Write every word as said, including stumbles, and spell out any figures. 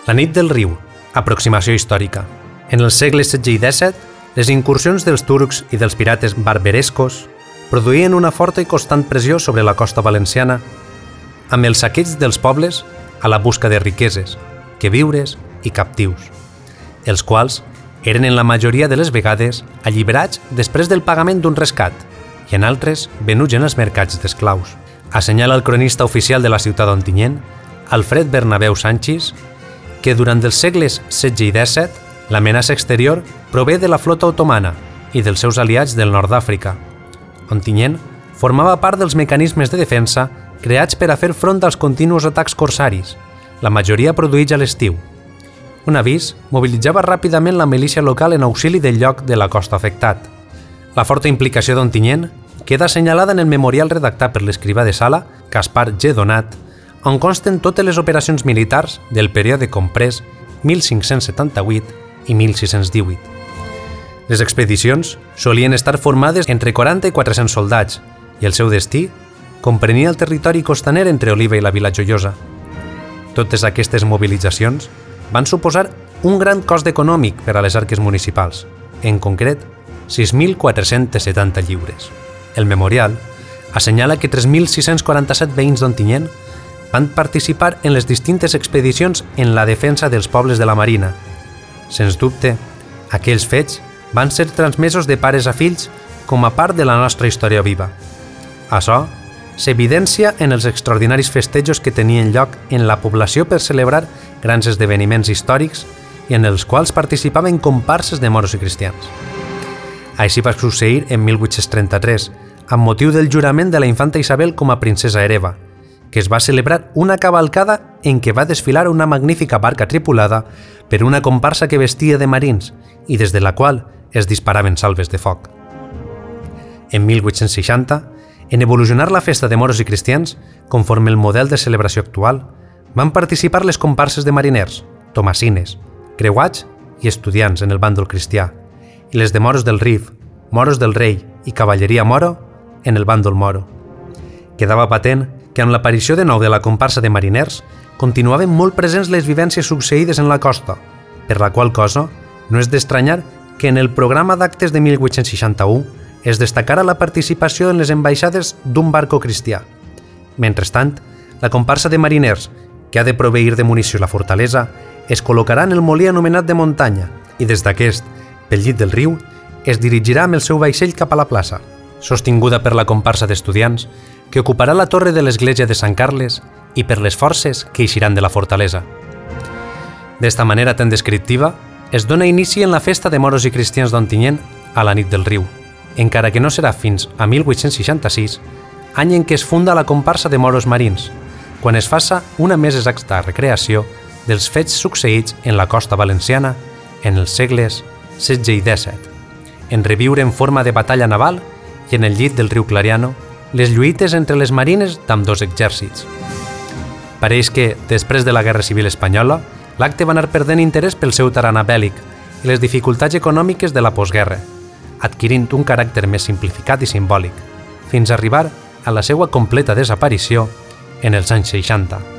La nit del riu, aproximació històrica. En els segles setze i disset, les incursions dels turcs i dels pirates barberescos produïen una forta i constant pressió sobre la costa valenciana, amb el saqueig dels pobles a la busca de riqueses, queviures i captius, els quals eren en la majoria de les vegades alliberats després del pagament d'un rescat i en altres venuts en els mercats d'esclaus. Assenyala el cronista oficial de la ciutat d'Ontinyent, Alfred Bernabeu Sanchis, que durant els segles setze i disset l'amenaça exterior prové de la flota otomana i dels seus aliats del nord d'Àfrica. Ontinyent formava part dels mecanismes de defensa creats per a fer front als continus atacs corsaris, la majoria produïts a l'estiu. Un avís mobilitzava ràpidament la milícia local en auxili del lloc de la costa afectat. La forta implicació d'Ontinyent queda assenyalada en el memorial redactat per l'escrivà de Sala, Gaspar G. Donat, on consten totes les operacions militars del període comprès mil cinc-cents setanta-vuit i mil sis-cents divuit. Les expedicions solien estar formades entre quaranta i quatre-cents soldats i el seu destí comprenia el territori costaner entre Oliva i la Vila Joiosa. Totes aquestes mobilitzacions van suposar un gran cost econòmic per a les arques municipals, en concret sis mil quatre-cents setanta lliures. El memorial assenyala que tres mil sis-cents quaranta-set veïns d'Ontinyent van participar en les distintes expedicions en la defensa dels pobles de la Marina. Sens dubte, aquells fets van ser transmesos de pares a fills com a part de la nostra història viva. Açò s'evidència en els extraordinaris festejos que tenien lloc en la població per celebrar grans esdeveniments històrics i en els quals participaven comparses de moros i cristians. Així va succeir en mil vuit-cents trenta-tres, amb motiu del jurament de la infanta Isabel com a princesa hereva, que es va celebrar una cavalcada en què va desfilar una magnífica barca tripulada per una comparsa que vestia de marins i des de la qual es disparaven salves de foc. En mil vuit-cents seixanta, en evolucionar la festa de moros i cristians, conforme el model de celebració actual, van participar les comparses de mariners, tomasines, creuats i estudiants en el bàndol cristià, i les de moros del Rif, moros del Rei i cavalleria moro en el bàndol moro. Quedava patent que amb l'aparició de nou de la comparsa de mariners continuaven molt presents les vivències succeïdes en la costa, per la qual cosa no és d'estranyar que en el programa d'actes de mil vuit-cents seixanta-u es destacara la participació en les ambaixades d'un barco cristià. Mentrestant, la comparsa de mariners, que ha de proveir de munició la fortalesa, es col·locarà en el molí anomenat de muntanya i des d'aquest, pel llit del riu, es dirigirà amb el seu vaixell cap a la plaça, sostinguda per la comparsa d'estudiants, que ocuparà la torre de l'església de Sant Carles i per les forces que eixiran de la fortalesa. D'esta manera tan descriptiva, es dona inici en la festa de moros i cristians d'Ontinyent a la nit del riu, encara que no serà fins a mil vuit-cents seixanta-sis, any en què es funda la comparsa de moros marins, quan es faça una més exacta recreació dels fets succeïts en la costa valenciana en els segles setze i disset, en reviure en forma de batalla naval i en el llit del riu Clariano les lluites entre les marines d'ambdós exèrcits. Pareix que, després de la Guerra Civil Espanyola, l'acte va anar perdent interès pel seu tarannà bèl·lic i les dificultats econòmiques de la postguerra, adquirint un caràcter més simplificat i simbòlic, fins a arribar a la seva completa desaparició en els anys seixanta.